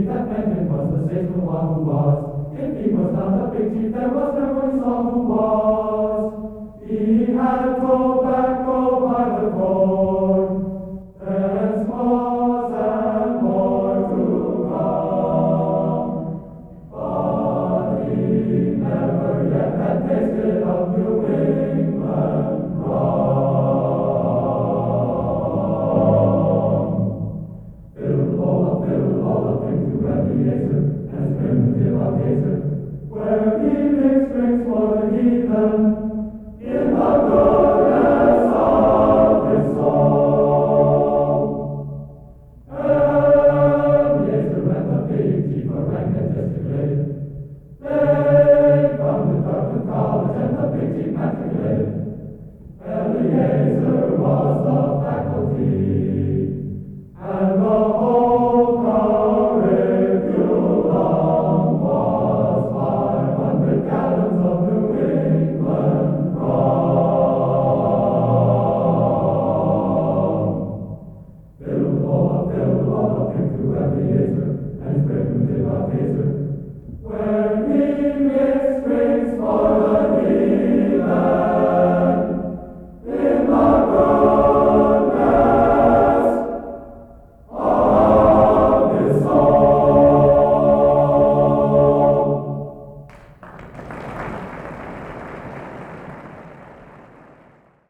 chief that meant him was the statesman one who was. If he was not the big chief, there was no one he saw who was. He had a tall back